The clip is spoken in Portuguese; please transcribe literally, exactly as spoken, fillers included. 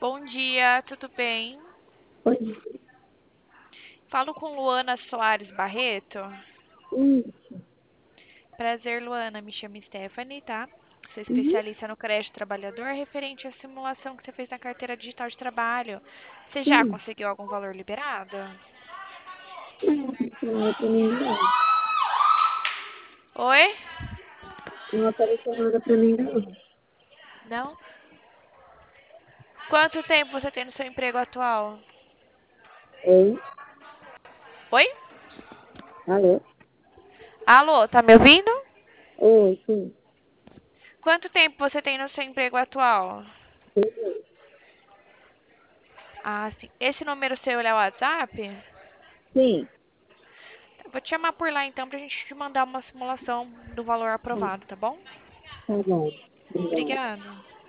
Bom dia, tudo bem? Oi. Falo com Luana Soares Barreto. Isso. Prazer, Luana. Me chamo Stephanie, tá? Sou Uhum. especialista no crédito trabalhador referente à simulação que você fez na carteira digital de trabalho. Você já Sim. conseguiu algum valor liberado? Não apareceu nada pra mim ainda não. Oi? Não apareceu nada pra mim ainda não. Não? Quanto tempo você tem no seu emprego atual? Oi? Oi? Alô? Alô, tá me ouvindo? Oi, sim. Quanto tempo você tem no seu emprego atual? Sim. Ah, sim. Esse número seu é o WhatsApp? Sim. Vou te chamar por lá então pra gente te mandar uma simulação do valor Tá, aprovado, tá bom? tá bom. Obrigada. Obrigada.